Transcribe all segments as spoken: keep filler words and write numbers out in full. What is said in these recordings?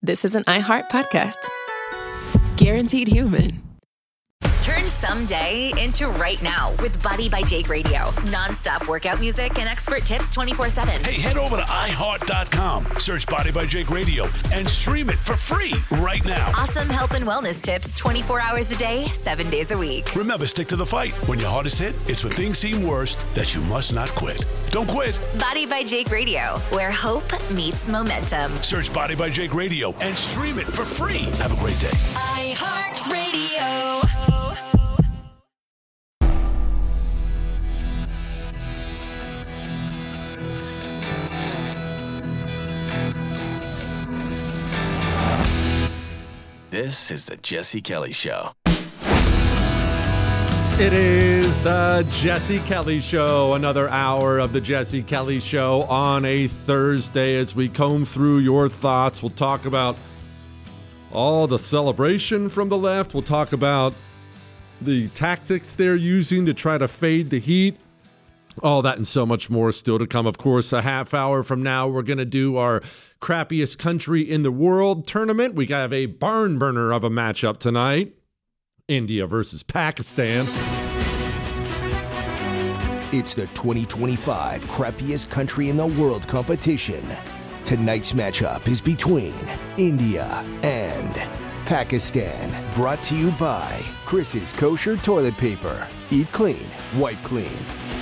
this is an iHeart podcast. Guaranteed human. Turn someday into right now with Body by Jake Radio. Non-stop workout music and expert tips twenty-four seven. Hey, head over to i heart dot com, search Body by Jake Radio, and stream it for free right now. Awesome health and wellness tips twenty-four hours a day, seven days a week. Remember, stick to the fight. When your hardest hit, it's when things seem worst that you must not quit. Don't quit. Body by Jake Radio, where hope meets momentum. Search Body by Jake Radio and stream it for free. Have a great day. iHeart Radio. This is the Jesse Kelly Show. It is the Jesse Kelly Show, another hour of the Jesse Kelly Show on a Thursday as we comb through your thoughts. We'll talk about all the celebration from the left. We'll talk about the tactics they're using to try to fade the heat. All that and so much more still to come. Of course, a half hour from now, we're going to do our crappiest country in the world tournament. We have a barn burner of a matchup tonight. India versus Pakistan. It's the twenty twenty-five crappiest country in the world competition. Tonight's matchup is between India and Pakistan. Brought to you by Chris's Kosher Toilet Paper. Eat clean, wipe clean.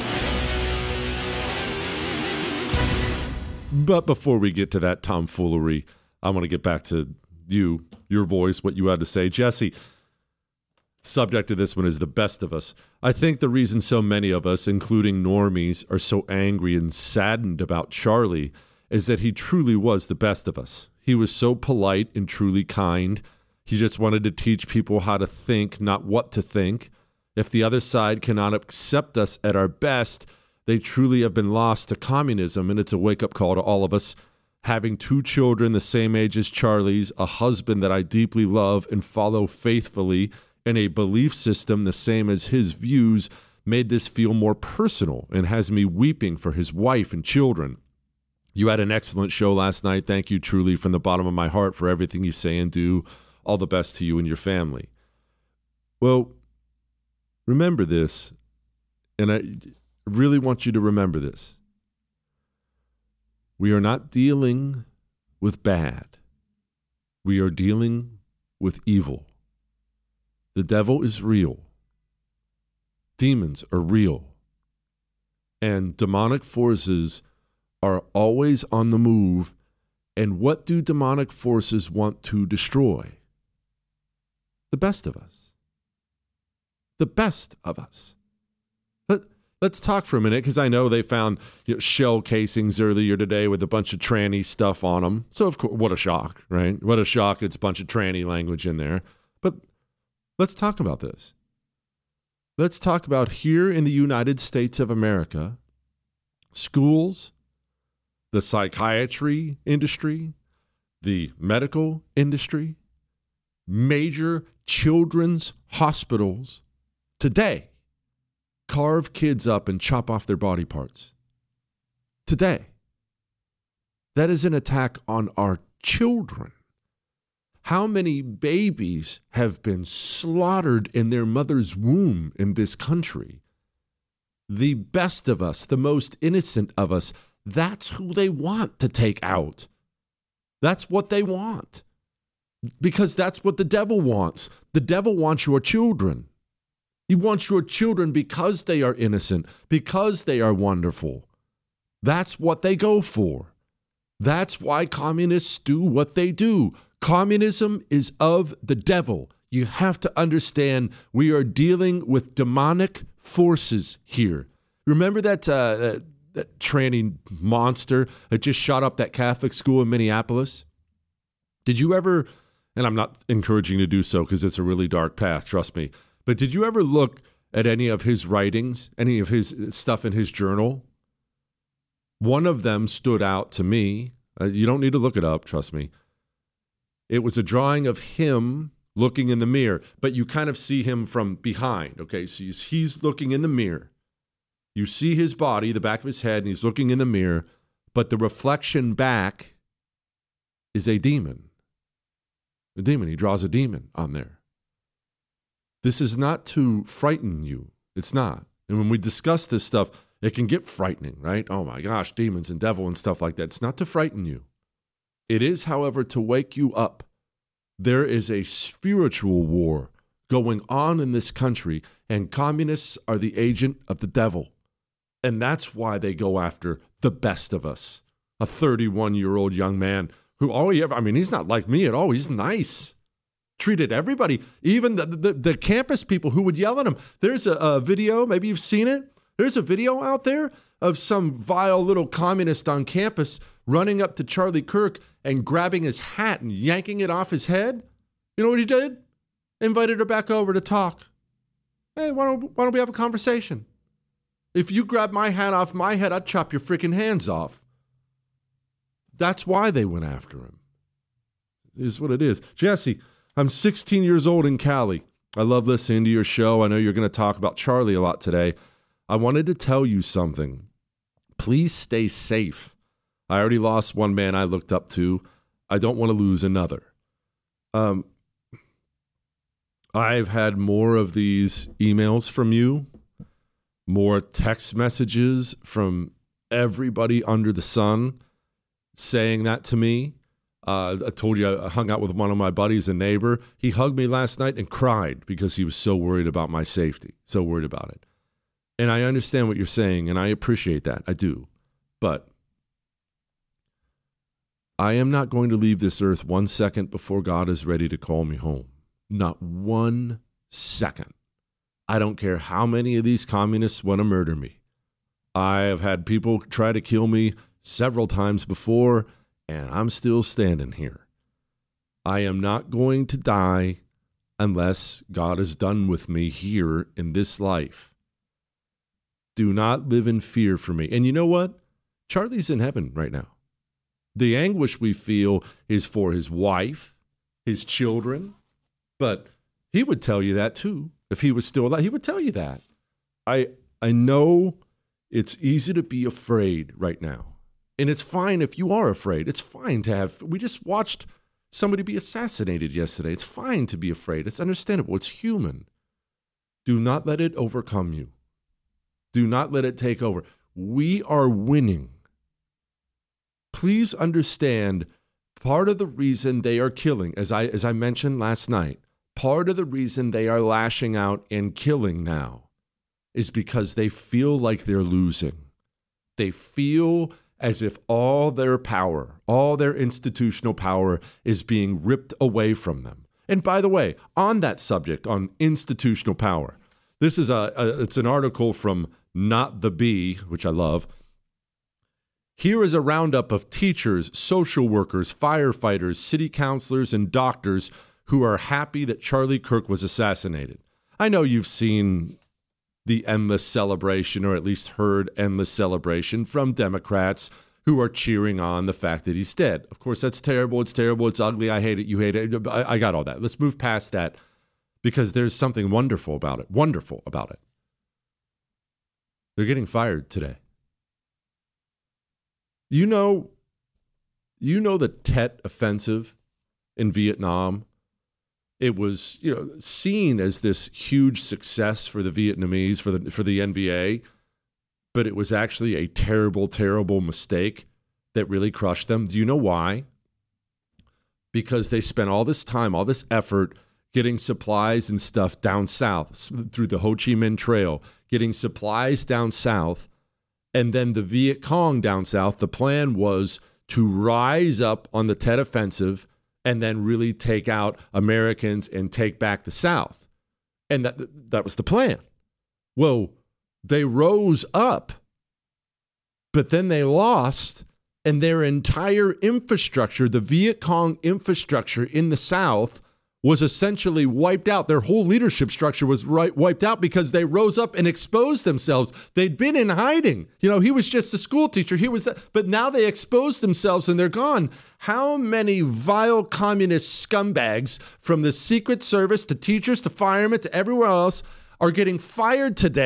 But before we get to that tomfoolery, I want to get back to you, your voice, what you had to say. Jesse, subject to this one is the best of us. I think the reason so many of us, including normies, are so angry and saddened about Charlie is that he truly was the best of us. He was so polite and truly kind. He just wanted to teach people how to think, not what to think. If the other side cannot accept us at our best, they truly have been lost to communism, and it's a wake-up call to all of us. Having two children the same age as Charlie's, a husband that I deeply love and follow faithfully, and a belief system the same as his views made this feel more personal and has me weeping for his wife and children. You had an excellent show last night. Thank you truly from the bottom of my heart for everything you say and do. All the best to you and your family. Well, remember this, and I really want you to remember this. We are not dealing with bad. We are dealing with evil. The devil is real. Demons are real. And demonic forces are always on the move. And what do demonic forces want to destroy? The best of us. The best of us. Let, let's talk for a minute, because I know they found you know, shell casings earlier today with a bunch of tranny stuff on them. So, of course, what a shock, right? What a shock. It's a bunch of tranny language in there. But let's talk about this. Let's talk about here in the United States of America, schools, the psychiatry industry, the medical industry, major children's hospitals today carve kids up and chop off their body parts. Today. That is an attack on our children. How many babies have been slaughtered in their mother's womb in this country? The best of us, the most innocent of us, that's who they want to take out. That's what they want. Because that's what the devil wants. The devil wants your children. He wants your children because they are innocent, because they are wonderful. That's what they go for. That's why communists do what they do. Communism is of the devil. You have to understand we are dealing with demonic forces here. Remember that, uh, that, that tranny monster that just shot up that Catholic school in Minneapolis? Did you ever, and I'm not encouraging you to do so because it's a really dark path, trust me, but did you ever look at any of his writings, any of his stuff in his journal? One of them stood out to me. Uh, you don't need to look it up, trust me. It was a drawing of him looking in the mirror, but you kind of see him from behind, okay? So he's, he's looking in the mirror. You see his body, the back of his head, and he's looking in the mirror, but the reflection back is a demon. A demon. He draws a demon on there. This is not to frighten you. It's not. And when we discuss this stuff, it can get frightening, right? Oh my gosh, demons and devil and stuff like that. It's not to frighten you. It is, however, to wake you up. There is a spiritual war going on in this country, and communists are the agent of the devil. And that's why they go after the best of us. A thirty-one-year-old young man who, all he ever, I mean, he's not like me at all. He's nice. Treated everybody, even the, the, the campus people who would yell at him. There's a, a video, maybe you've seen it. There's a video out there of some vile little communist on campus running up to Charlie Kirk and grabbing his hat and yanking it off his head. You know what he did? Invited her back over to talk. Hey, why don't, why don't we have a conversation? If you grab my hat off my head, I'd chop your freaking hands off. That's why they went after him. It is what it is. Jesse, I'm sixteen years old in Cali. I love listening to your show. I know you're going to talk about Charlie a lot today. I wanted to tell you something. Please stay safe. I already lost one man I looked up to. I don't want to lose another. Um, I've had more of these emails from you, more text messages from everybody under the sun saying that to me. Uh, I told you I hung out with one of my buddies, a neighbor. He hugged me last night and cried because he was so worried about my safety, so worried about it. And I understand what you're saying, and I appreciate that. I do. But I am not going to leave this earth one second before God is ready to call me home. Not one second. I don't care how many of these communists want to murder me. I have had people try to kill me several times before, and I'm still standing here. I am not going to die unless God is done with me here in this life. Do not live in fear for me. And you know what? Charlie's in heaven right now. The anguish we feel is for his wife, his children, but he would tell you that too. If he was still alive, he would tell you that. I I know it's easy to be afraid right now. And it's fine if you are afraid. It's fine to have, we just watched somebody be assassinated yesterday. It's fine to be afraid. It's understandable. It's human. Do not let it overcome you. Do not let it take over. We are winning. Please understand, part of the reason they are killing, as I as I mentioned last night, part of the reason they are lashing out and killing now is because they feel like they're losing. They feel as if all their power, all their institutional power is being ripped away from them. And by the way, on that subject, on institutional power, this is a, a it's an article from Not the Bee, which I love. Here is a roundup of teachers, social workers, firefighters, city councilors, and doctors who are happy that Charlie Kirk was assassinated. I know you've seen the endless celebration, or at least heard endless celebration from Democrats who are cheering on the fact that he's dead. Of course, that's terrible. It's terrible. It's ugly. I hate it. You hate it. I, I got all that. Let's move past that because there's something wonderful about it. Wonderful about it. They're getting fired today. You know, you know the Tet Offensive in Vietnam. It was, you know, seen as this huge success for the Vietnamese, for the for the N V A, but it was actually a terrible, terrible mistake that really crushed them. Do you know why? Because they spent all this time, all this effort getting supplies and stuff down south through the Ho Chi Minh Trail, getting supplies down south, and then the Viet Cong down south. The plan was to rise up on the Tet Offensive and then really take out Americans and take back the South. And that that was the plan. Well, they rose up, but then they lost, and their entire infrastructure, the Viet Cong infrastructure in the South, was essentially wiped out. Their whole leadership structure was right, wiped out because they rose up and exposed themselves. They'd been in hiding. You know, he was just a school teacher. He was, but now they exposed themselves and they're gone. How many vile communist scumbags, from the Secret Service to teachers to firemen to everywhere else, are getting fired today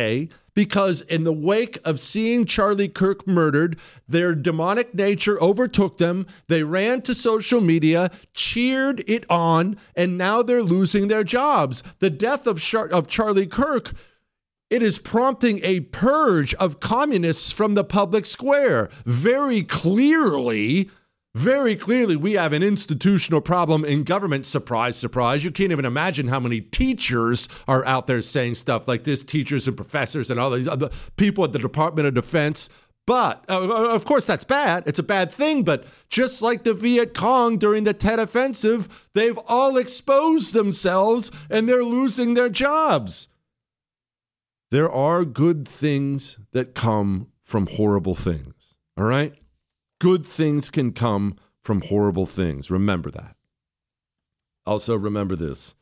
because in the wake of seeing Charlie Kirk murdered, their demonic nature overtook them. They ran to social media, cheered it on, and now they're losing their jobs. The death of, Char- of Charlie Kirk, it is prompting a purge of communists from the public square. Very clearly, very clearly, we have an institutional problem in government. Surprise, surprise. You can't even imagine how many teachers are out there saying stuff like this, teachers and professors and all these other people at the Department of Defense. But, uh, of course, that's bad. It's a bad thing. But just like the Viet Cong during the Tet Offensive, they've all exposed themselves and they're losing their jobs. There are good things that come from horrible things, all right? Good things can come from horrible things. Remember that. Also, remember this.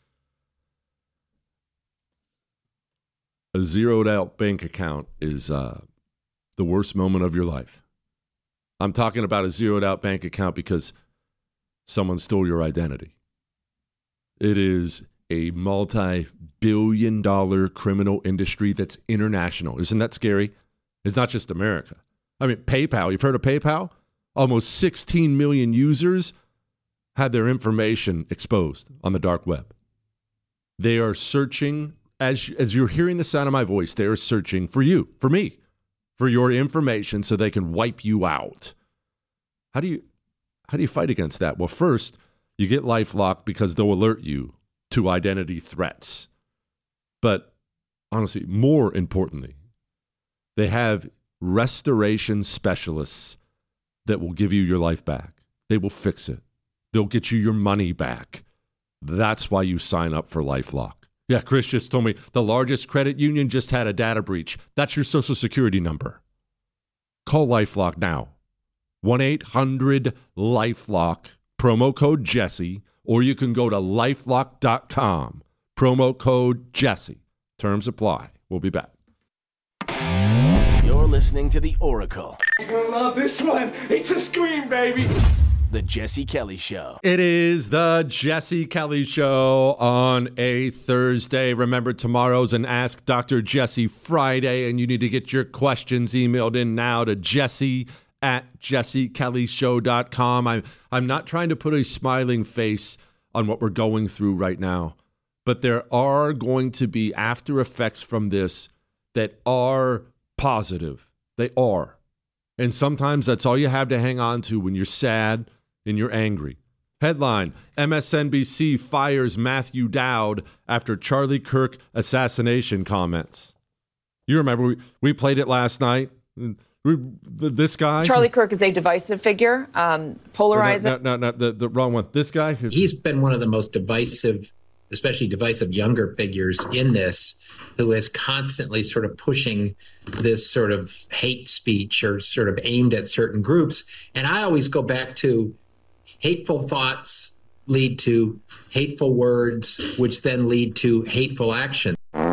A zeroed out bank account is uh, the worst moment of your life. I'm talking about a zeroed out bank account because someone stole your identity. It is a multi-billion dollar criminal industry that's international. Isn't that scary? It's not just America. I mean, PayPal, you've heard of PayPal? Almost sixteen million users had their information exposed on the dark web. They are searching, as, as you're hearing the sound of my voice, they are searching for you, for me, for your information so they can wipe you out. How do you, how do you fight against that? Well, first, you get LifeLock because they'll alert you to identity threats. But honestly, more importantly, they have restoration specialists that will give you your life back. They will fix it. They'll get you your money back. That's why you sign up for LifeLock. Yeah, Chris just told me the largest credit union just had a data breach. That's your social security number. Call LifeLock now. one eight hundred LifeLock, promo code Jesse, or you can go to lifelock dot com, promo code Jesse. Terms apply. We'll be back. You're listening to The Oracle. You're gonna love this one. It's a scream, baby. The Jesse Kelly Show. It is the Jesse Kelly Show on a Thursday. Remember, tomorrow's an Ask Doctor Jesse Friday, and you need to get your questions emailed in now to Jesse at jesse kelly show dot com. I'm, I'm not trying to put a smiling face on what we're going through right now, but there are going to be after effects from this that are positive. They are. And sometimes that's all you have to hang on to when you're sad and you're angry. Headline, M S N B C fires Matthew Dowd after Charlie Kirk assassination comments. You remember, we, we played it last night. We, this guy. Charlie Kirk is a divisive figure, um, polarizing. No, no, no, no, the, the wrong one. This guy. He's been one of the most divisive, especially divisive younger figures in this, who is constantly sort of pushing this sort of hate speech or sort of aimed at certain groups. And I always go back to hateful thoughts lead to hateful words, which then lead to hateful action.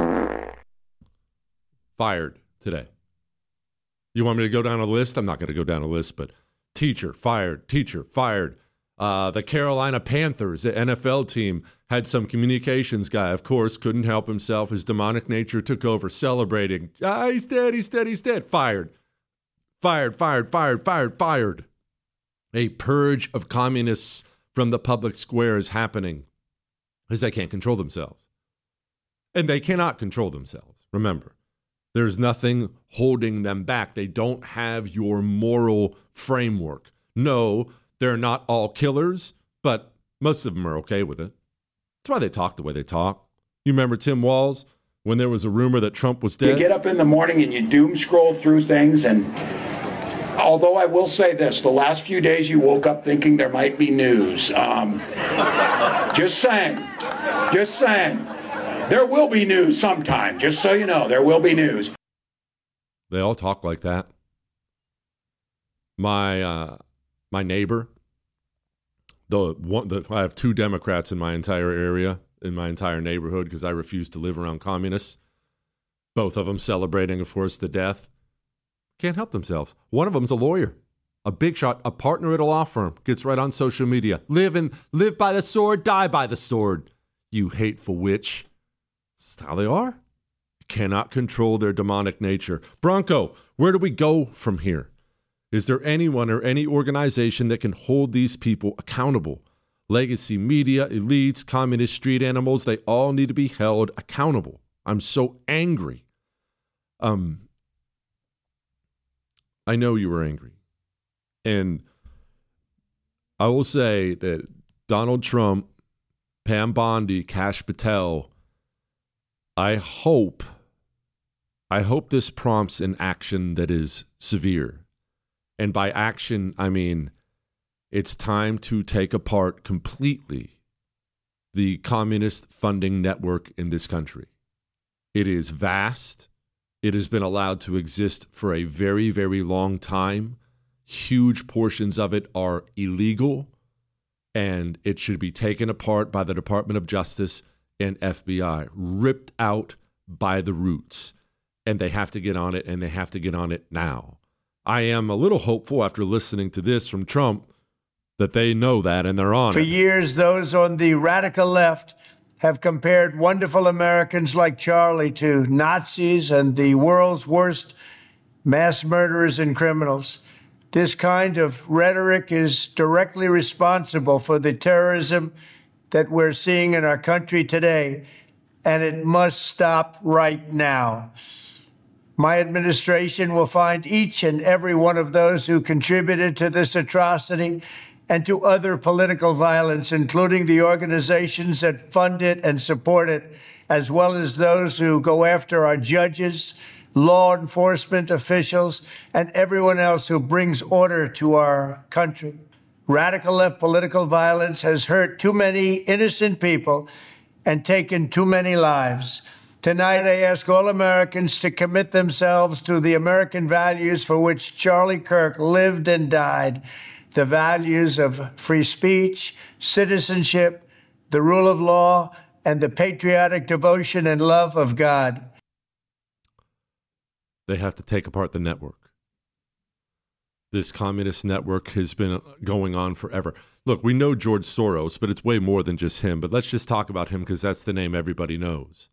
Fired today. You want me to go down a list? I'm not going to go down a list, but teacher, fired, teacher, fired. Uh, the Carolina Panthers, the N F L team, had some communications guy, of course, couldn't help himself. His demonic nature took over, celebrating. Ah, he's dead, he's dead, he's dead. Fired. Fired, fired, fired, fired, fired. A purge of communists from the public square is happening because they can't control themselves. And they cannot control themselves. Remember, there's nothing holding them back. They don't have your moral framework. No, they're not all killers, but most of them are okay with it. That's why they talk the way they talk. You remember Tim Walz when there was a rumor that Trump was dead? You get up in the morning and you doom scroll through things, and although I will say this, the last few days you woke up thinking there might be news. Um, just saying. Just saying. There will be news sometime, just so you know. There will be news. They all talk like that. My uh, my neighbor, the one, the, I have two Democrats in my entire area, in my entire neighborhood, because I refuse to live around communists. Both of them celebrating, of course, the death. Can't help themselves. One of them's a lawyer, a big shot, a partner at a law firm. Gets right on social media. Live and live by the sword, die by the sword. You hateful witch. That's how they are. cannot control their demonic nature. Bronco, where do we go from here? Is there anyone or any organization that can hold these people accountable? Legacy media, elites, communist street animals, they all need to be held accountable. I'm so angry. Um, I know you were angry. And I will say that Donald Trump, Pam Bondi, Kash Patel, I hope, I hope this prompts an action that is severe. And by action, I mean it's time to take apart completely the communist funding network in this country. It is vast. It has been allowed to exist for a very, very long time. Huge portions of it are illegal, and it should be taken apart by the Department of Justice and F B I, ripped out by the roots. And they have to get on it, and they have to get on it now. I am a little hopeful after listening to this from Trump that they know that and they're on For it. For years, those on the radical left have compared wonderful Americans like Charlie to Nazis and the world's worst mass murderers and criminals. This kind of rhetoric is directly responsible for the terrorism that we're seeing in our country today, and it must stop right now. My administration will find each and every one of those who contributed to this atrocity and to other political violence, including the organizations that fund it and support it, as well as those who go after our judges, law enforcement officials, and everyone else who brings order to our country. Radical left political violence has hurt too many innocent people and taken too many lives. Tonight, I ask all Americans to commit themselves to the American values for which Charlie Kirk lived and died, the values of free speech, citizenship, the rule of law, and the patriotic devotion and love of God. They have to take apart the network. This communist network has been going on forever. Look, we know George Soros, but it's way more than just him. But let's just talk about him because that's the name everybody knows.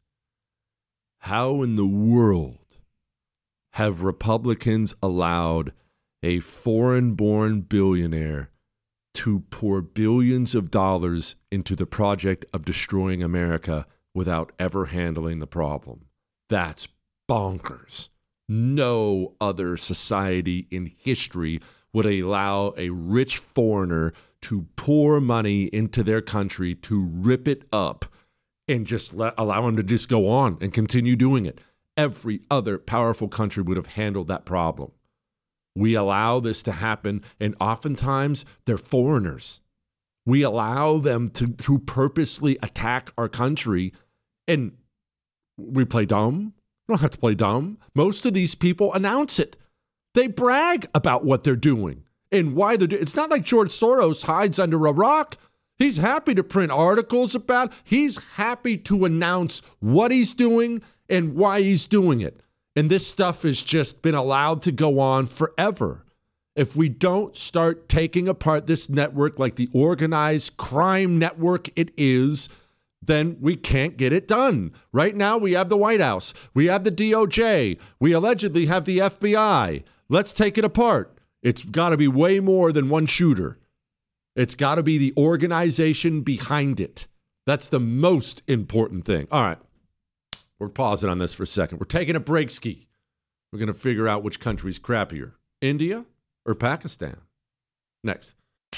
How in the world have Republicans allowed a foreign-born billionaire to pour billions of dollars into the project of destroying America without ever handling the problem? That's bonkers. No other society in history would allow a rich foreigner to pour money into their country to rip it up and just let, allow him to just go on and continue doing it. Every other powerful country would have handled that problem. We allow this to happen, and oftentimes they're foreigners. We allow them to, to purposely attack our country, and we play dumb. We don't have to play dumb. Most of these people announce it. They brag about what they're doing and why they're doing it. It's not like George Soros hides under a rock. He's happy to print articles about it. He's happy to announce what he's doing and why he's doing it. And this stuff has just been allowed to go on forever. If we don't start taking apart this network like the organized crime network it is, then we can't get it done. Right now, we have the White House. We have the D O J. We allegedly have the F B I. Let's take it apart. It's got to be way more than one shooter. It's got to be the organization behind it. That's the most important thing. All right. We're pausing on this for a second. We're taking a break ski. We're going to figure out which country's crappier, India or Pakistan. Next.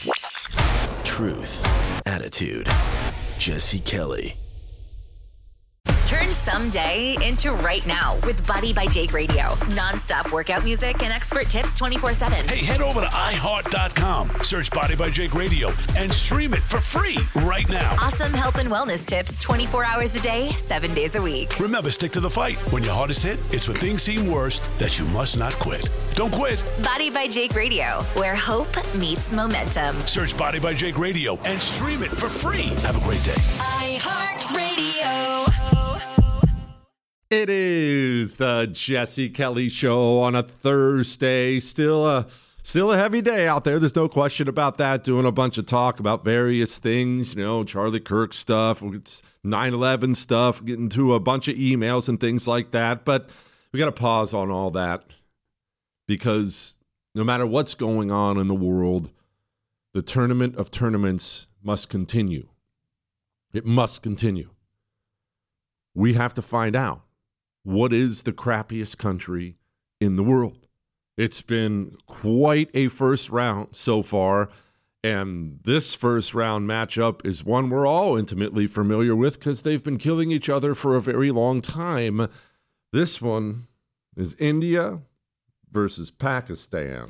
Truth, attitude, Jesse Kelly. Turn someday into right now with Body by Jake Radio. Non-stop workout music and expert tips twenty-four seven. Hey, head over to i heart dot com, search Body by Jake Radio, and stream it for free right now. Awesome health and wellness tips twenty-four hours a day, seven days a week. Remember, stick to the fight. When your hardest hit, it's when things seem worst that you must not quit. Don't quit. Body by Jake Radio, where hope meets momentum. Search Body by Jake Radio and stream it for free. Have a great day. iHeartRadio. It is the Jesse Kelly Show on a Thursday. Still a Still a heavy day out there. There's no question about that. Doing a bunch of talk about various things, you know, Charlie Kirk stuff, nine eleven stuff, getting through a bunch of emails and things like that. But we got to pause on all that because no matter what's going on in the world, the tournament of tournaments must continue. It must continue. We have to find out what is the crappiest country in the world. It's been quite a first round so far, and this first round matchup is one we're all intimately familiar with because they've been killing each other for a very long time. This one is India versus Pakistan.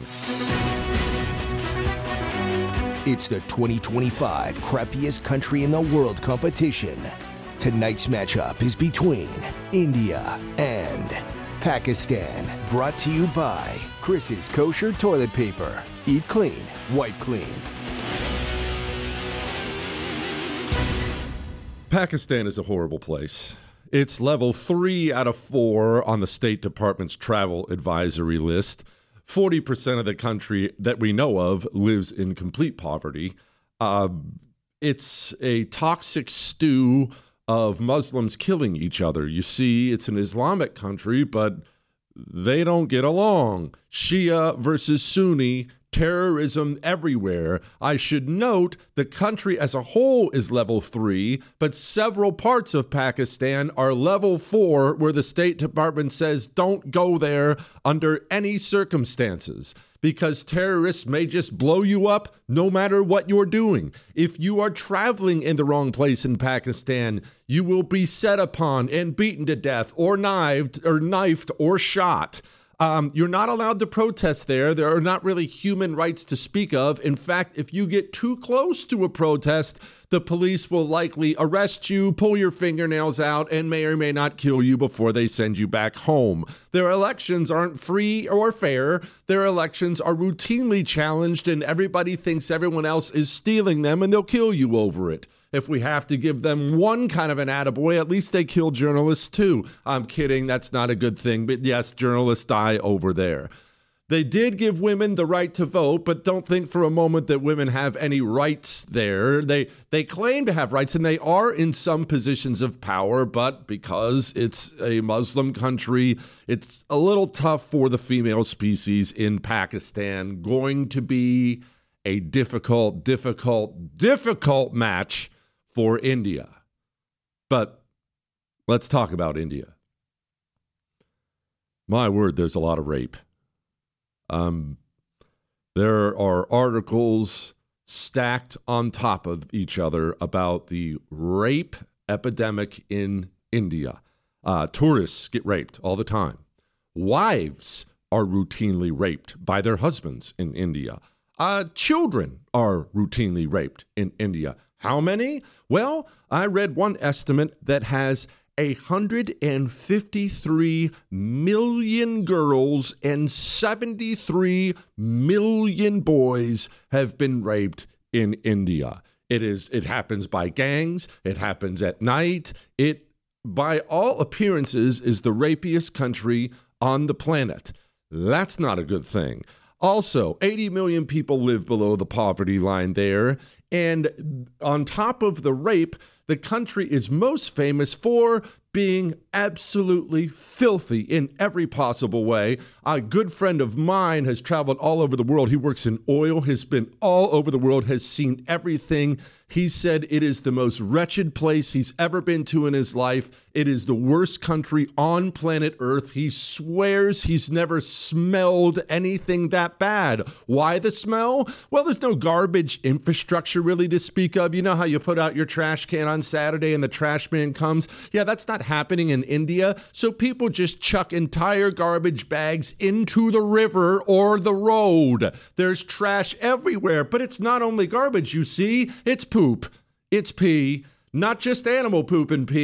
It's the twenty twenty-five crappiest country in the world competition. Tonight's matchup is between India and Pakistan. Brought to you by Chris's Kosher Toilet Paper. Eat clean, wipe clean. Pakistan is a horrible place. It's level three out of four on the State Department's travel advisory list. forty percent of the country that we know of lives in complete poverty. Uh, it's a toxic stew of Muslims killing each other. You see, it's an Islamic country, but they don't get along. Shia versus Sunni, terrorism everywhere. I should note the country as a whole is level three, but several parts of Pakistan are level four, where the State Department says don't go there under any circumstances, because terrorists may just blow you up no matter what you're doing. If you are traveling in the wrong place in Pakistan, you will be set upon and beaten to death or knifed or knifed or shot. Um, you're not allowed to protest there. There are not really human rights to speak of. In fact, if you get too close to a protest, the police will likely arrest you, pull your fingernails out, and may or may not kill you before they send you back home. Their elections aren't free or fair. Their elections are routinely challenged, and everybody thinks everyone else is stealing them, and they'll kill you over it. If we have to give them one kind of an attaboy, at least they kill journalists too. I'm kidding, that's not a good thing, but yes, journalists die over there. They did give women the right to vote, but don't think for a moment that women have any rights there. They they claim to have rights, and they are in some positions of power, but because it's a Muslim country, it's a little tough for the female species in Pakistan. Going to be a difficult, difficult, difficult match for India. But let's talk about India. My word, there's a lot of rape. Um, there are articles stacked on top of each other about the rape epidemic in India. Uh, tourists get raped all the time. Wives are routinely raped by their husbands in India. Uh, children are routinely raped in India. How many? Well, I read one estimate that has one hundred fifty-three million girls and seventy-three million boys have been raped in India. It is. It happens by gangs. It happens at night. It, by all appearances, is the rapiest country on the planet. That's not a good thing. Also, eighty million people live below the poverty line there. And on top of the rape, the country is most famous for being absolutely filthy in every possible way. A good friend of mine has traveled all over the world. He works in oil, has been all over the world, has seen everything. He said it is the most wretched place he's ever been to in his life. It is the worst country on planet Earth. He swears he's never smelled anything that bad. Why the smell? Well, there's no garbage infrastructure really to speak of. You know how you put out your trash can on Saturday and the trash man comes? Yeah, that's not happening in India. So people just chuck entire garbage bags into the river or the road. There's trash everywhere, but it's not only garbage, you see. It's poop. It's pee. Not just animal poop and pee.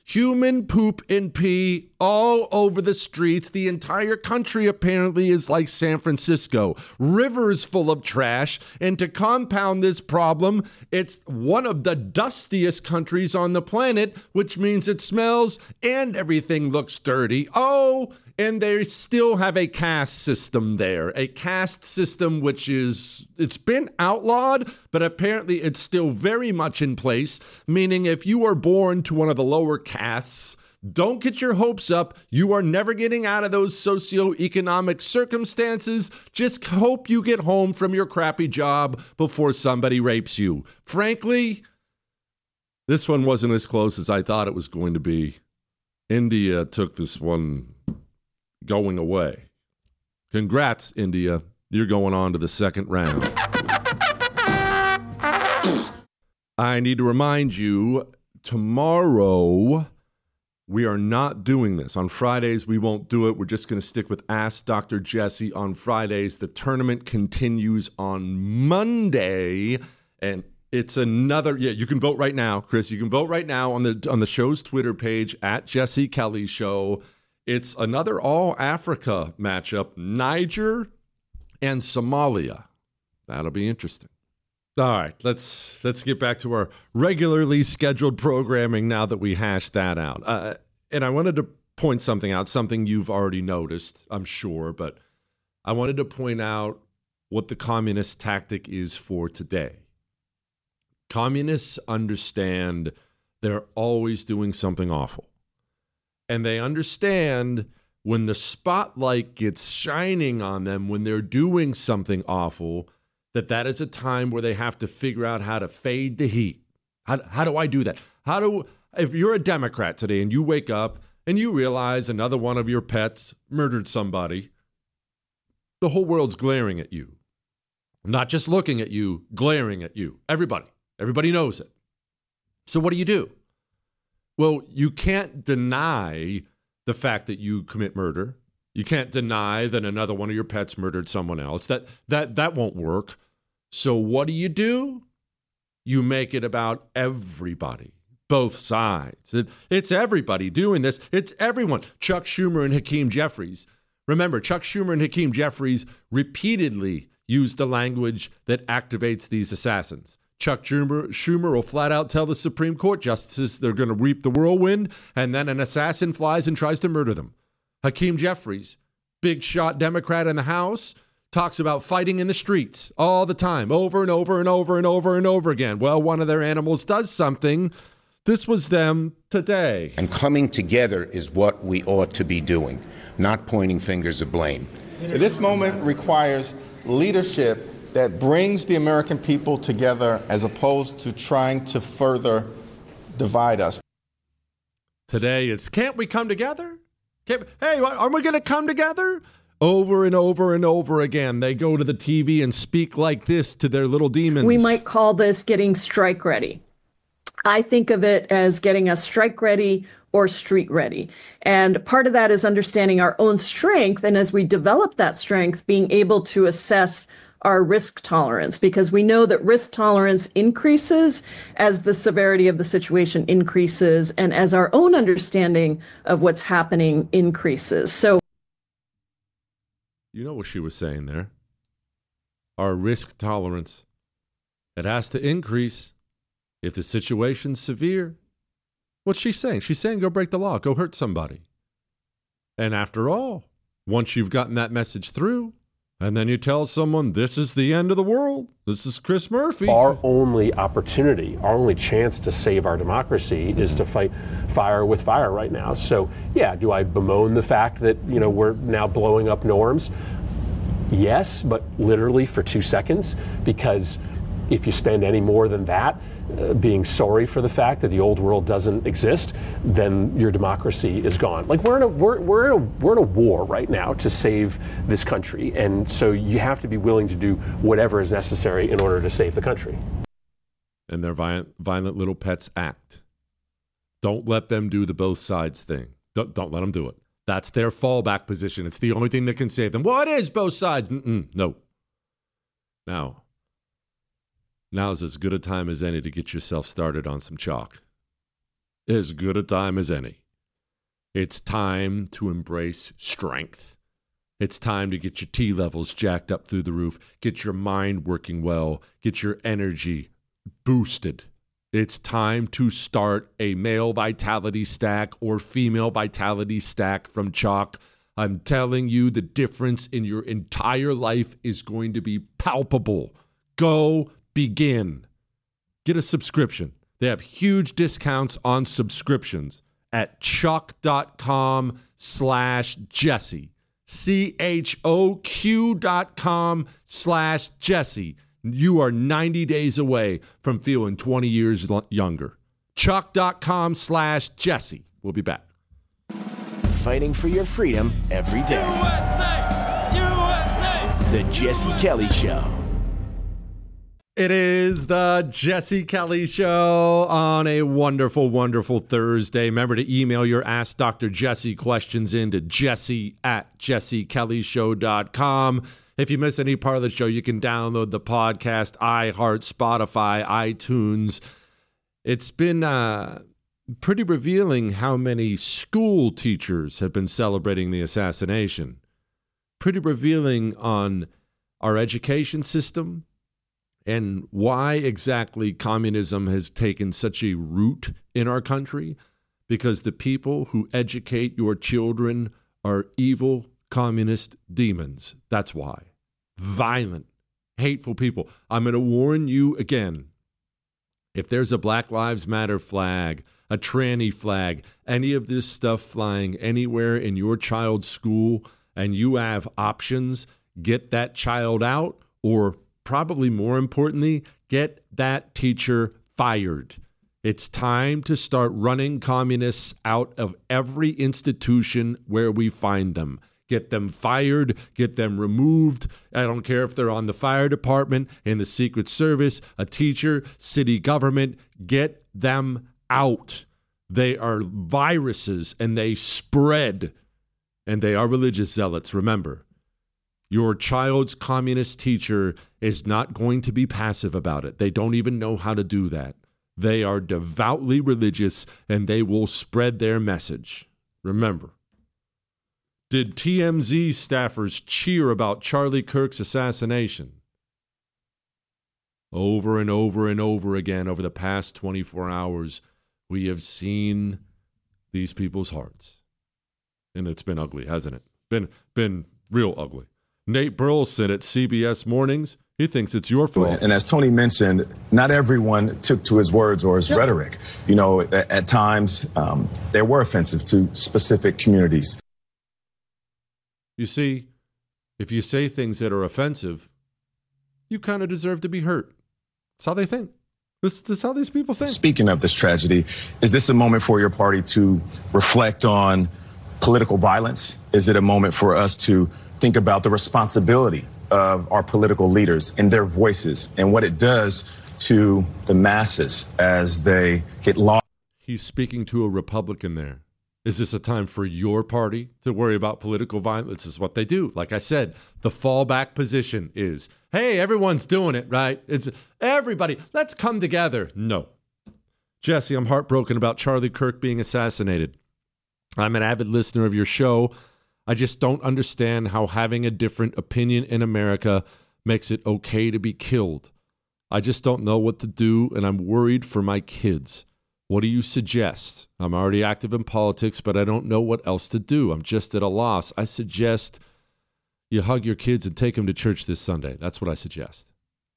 Human poop and pee all over the streets. The entire country apparently is like San Francisco. Rivers full of trash. And to compound this problem, it's one of the dustiest countries on the planet, which means it smells and everything looks dirty. Oh, and they still have a caste system there. A caste system which is, it's been outlawed, but apparently it's still very much in place, meaning if you are born to one of the lower castes, don't get your hopes up. You are never getting out of those socioeconomic circumstances. Just hope you get home from your crappy job before somebody rapes you. Frankly, this one wasn't as close as I thought it was going to be. India took this one going away. Congrats, India. You're going on to the second round. I need to remind you, tomorrow we are not doing this. On Fridays, we won't do it. We're just going to stick with Ask Doctor Jesse on Fridays. The tournament continues on Monday, and it's another, yeah, you can vote right now, Chris. You can vote right now on the on the show's Twitter page, at Jesse Kelly Show. It's another all-Africa matchup, Niger and Somalia. That'll be interesting. All right, let's let's get back to our regularly scheduled programming now that we hashed that out. Uh, and I wanted to point something out, something you've already noticed, I'm sure, but I wanted to point out what the communist tactic is for today. Communists understand they're always doing something awful. And they understand when the spotlight gets shining on them, when they're doing something awful, that that is a time where they have to figure out how to fade the heat. How, how do I do that? How do, if you're a Democrat today and you wake up and you realize another one of your pets murdered somebody, the whole world's glaring at you. Not just looking at you, glaring at you. Everybody. Everybody knows it. So what do you do? Well, you can't deny the fact that you commit murder. You can't deny that another one of your pets murdered someone else. That that that won't work. So what do you do? You make it about everybody, both sides. It, it's everybody doing this. It's everyone. Chuck Schumer and Hakeem Jeffries. Remember, Chuck Schumer and Hakeem Jeffries repeatedly use the language that activates these assassins. Chuck Schumer, Schumer will flat out tell the Supreme Court justices they're going to reap the whirlwind, and then an assassin flies and tries to murder them. Hakeem Jeffries, big shot Democrat in the House, talks about fighting in the streets all the time, over and over and over and over and over again. Well, one of their animals does something. This was them today. And coming together is what we ought to be doing, not pointing fingers of blame. This moment requires leadership that brings the American people together as opposed to trying to further divide us. Today it's, can't we come together? Can't, hey, aren't we going to come together? Over and over and over again, they go to the T V and speak like this to their little demons. We might call this getting strike ready. I think of it as getting us strike ready or street ready. And part of that is understanding our own strength. And as we develop that strength, being able to assess our risk tolerance, because we know that risk tolerance increases as the severity of the situation increases and as our own understanding of what's happening increases. So, you know what she was saying there? Our risk tolerance. It has to increase if the situation's severe. What's she saying? She's saying go break the law, go hurt somebody. And after all, once you've gotten that message through, and then you tell someone this is the end of the world, this is Chris Murphy. Our only opportunity, our only chance to save our democracy is to fight fire with fire right now. So, yeah, do I bemoan the fact that, you know, we're now blowing up norms? Yes, but literally for two seconds, because if you spend any more than that uh, being sorry for the fact that the old world doesn't exist, then your democracy is gone. Like we're in a we're we're in a we're in a war right now to save this country, and so you have to be willing to do whatever is necessary in order to save the country. And their violent, violent little pets act. Don't let them do the both sides thing. Don't don't let them do it. That's their fallback position. It's the only thing that can save them. Well, it is both sides. Mm-mm, no. Now. Now's as good a time as any to get yourself started on some chalk. as good a time as any. It's time to embrace strength. It's time to get your T levels jacked up through the roof, get your mind working well, get your energy boosted. It's time to start a male vitality stack or female vitality stack from Choq. I'm telling you, the difference in your entire life is going to be palpable. Go begin. Get a subscription. They have huge discounts on subscriptions at choq.com slash Jesse. C H O Q dot com slash Jesse. You are ninety days away from feeling twenty years l- younger. Choq.com slash Jesse. We'll be back. Fighting for your freedom every day. U S A! U S A! The Jesse Kelly Show. It is the Jesse Kelly Show on a wonderful, wonderful Thursday. Remember to email your Ask Doctor Jesse questions into jesse at jesse kelly show dot com. If you miss any part of the show, you can download the podcast, iHeart, Spotify, iTunes. It's been uh, pretty revealing how many school teachers have been celebrating the assassination. Pretty revealing on our education system, and why exactly communism has taken such a root in our country. Because the people who educate your children are evil communist demons. That's why. Violent, hateful people. I'm going to warn you again. If there's a Black Lives Matter flag, a tranny flag, any of this stuff flying anywhere in your child's school, and you have options, get that child out, or probably more importantly, get that teacher fired. It's time to start running communists out of every institution where we find them. Get them fired, get them removed. I don't care if they're on the fire department, in the Secret Service, a teacher, city government. Get them out. They are viruses and they spread. And they are religious zealots, remember. Your child's communist teacher is not going to be passive about it. They don't even know how to do that. They are devoutly religious, and they will spread their message. Remember, did T M Z staffers cheer about Charlie Kirk's assassination? Over and over and over again over the past twenty-four hours, we have seen these people's hearts. And it's been ugly, hasn't it? Been, been real ugly. Nate Burleson at C B S Mornings, he thinks it's your fault. And as Tony mentioned, not everyone took to his words or his yep. rhetoric. You know, at, at times, um, they were offensive to specific communities. You see, if you say things that are offensive, you kind of deserve to be hurt. That's how they think. This, this is how these people think. Speaking of this tragedy, is this a moment for your party to reflect on political violence? Is it a moment for us to think about the responsibility of our political leaders and their voices and what it does to the masses as they get lost? He's speaking to a Republican there. Is this a time for your party to worry about political violence? This is what they do. Like I said, the fallback position is, hey, everyone's doing it, right? It's everybody, let's come together. No. Jesse, I'm heartbroken about Charlie Kirk being assassinated. I'm an avid listener of your show. I just don't understand how having a different opinion in America makes it okay to be killed. I just don't know what to do, and I'm worried for my kids. What do you suggest? I'm already active in politics, but I don't know what else to do. I'm just at a loss. I suggest you hug your kids and take them to church this Sunday. That's what I suggest.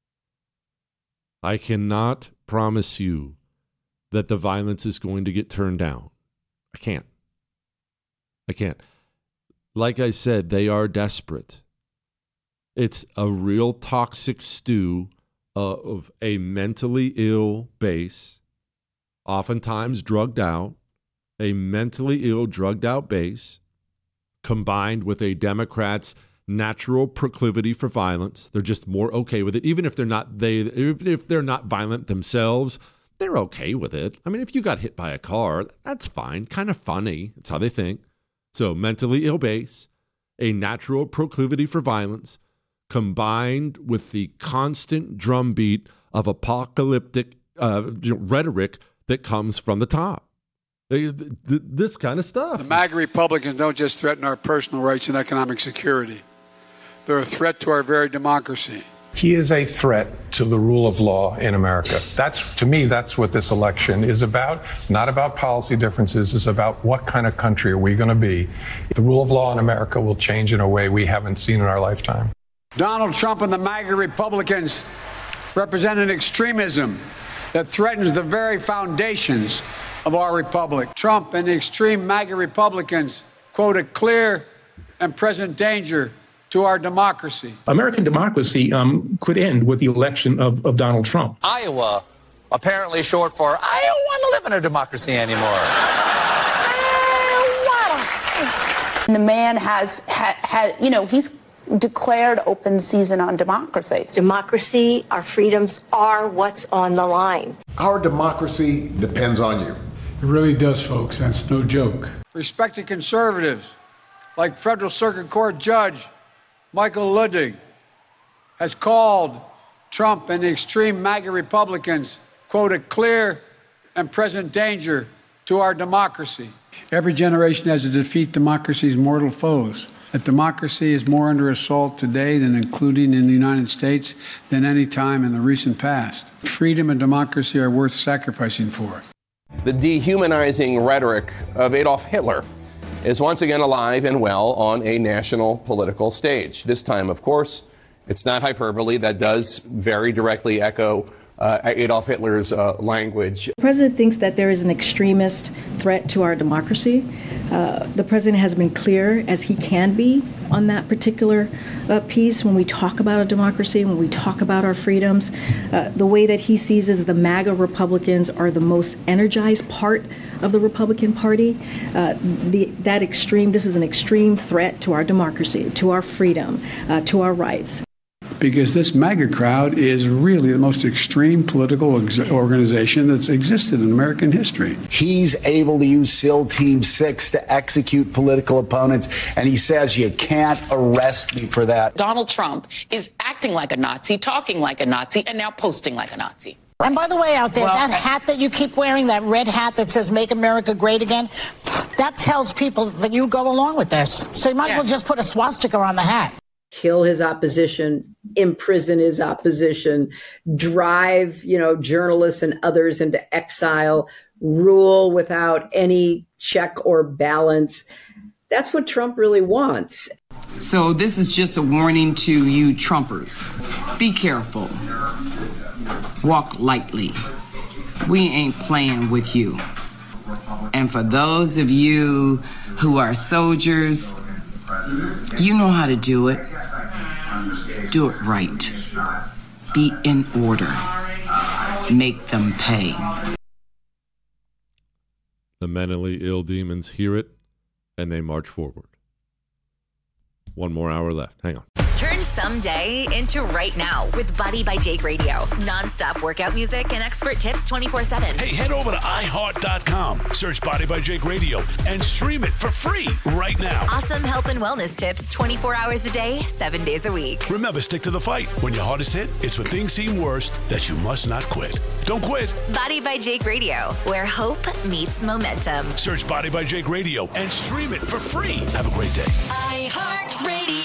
I cannot promise you that the violence is going to get turned down. I can't. I can't. Like I said, they are desperate. It's a real toxic stew uh, of a mentally ill base, oftentimes drugged out, a mentally ill, drugged out base, combined with a Democrat's natural proclivity for violence. They're just more okay with it, even if they're not they if they're not violent themselves. They're okay with it. I mean, if you got hit by a car, that's fine, kind of funny. That's how they think. So mentally ill base, a natural proclivity for violence, combined with the constant drumbeat of apocalyptic uh, rhetoric that comes from the top. They, th- th- this kind of stuff. The MAGA Republicans don't just threaten our personal rights and economic security. They're a threat to our very democracy. He is a threat to the rule of law in America. That's, to me, that's what this election is about. Not about policy differences. It's about what kind of country are we going to be. The rule of law in America will change in a way we haven't seen in our lifetime. Donald Trump and the MAGA Republicans represent an extremism that threatens the very foundations of our republic. Trump and the extreme MAGA Republicans quote a clear and present danger to our democracy. American democracy um, could end with the election of, of Donald Trump. Iowa, apparently short for, I don't want to live in a democracy anymore. And the man has, ha, ha, you know, he's declared open season on democracy. Democracy, our freedoms are what's on the line. Our democracy depends on you. It really does, folks. That's no joke. Respected conservatives, like Federal Circuit Court Judge Michael Luttig, has called Trump and the extreme MAGA Republicans, quote, a clear and present danger to our democracy. Every generation has to defeat democracy's mortal foes. That democracy is more under assault today than including in the United States than any time in the recent past. Freedom and democracy are worth sacrificing for. The dehumanizing rhetoric of Adolf Hitler is once again alive and well on a national political stage. This time, of course, it's not hyperbole. That does very directly echo uh, Adolf Hitler's uh, language. The president thinks that there is an extremist threat to our democracy. Uh, the president has been clear as he can be on that particular uh, piece when we talk about a democracy, when we talk about our freedoms. Uh, the way that he sees is the MAGA Republicans are the most energized part of the Republican Party. Uh, the, that extreme, this is an extreme threat to our democracy, to our freedom, uh, to our rights. Because this MAGA crowd is really the most extreme political ex- organization that's existed in American history. He's able to use SEAL Team six to execute political opponents, and he says you can't arrest me for that. Donald Trump is acting like a Nazi, talking like a Nazi, and now posting like a Nazi. And by the way, out there, well, that hat that you keep wearing, that red hat that says Make America Great Again, that tells people that you go along with this. So you might yeah. as well just put a swastika on the hat. Kill his opposition, imprison his opposition, drive, you know, journalists and others into exile, rule without any check or balance. That's what Trump really wants. So this is just a warning to you Trumpers. Be careful. Walk lightly. We ain't playing with you. And for those of you who are soldiers, you know how to do it. Do it right. Be in order. Make them pay. The mentally ill demons hear it, and they march forward. One more hour left. Hang on. Turn someday into right now with Body by Jake Radio. Non-stop workout music and expert tips twenty-four seven. Hey, head over to i heart dot com. Search Body by Jake Radio and stream it for free right now. Awesome health and wellness tips twenty-four hours a day, seven days a week. Remember, stick to the fight. When your heart is hit, it's when things seem worst that you must not quit. Don't quit. Body by Jake Radio, where hope meets momentum. Search Body by Jake Radio and stream it for free. Have a great day. iHeartRadio.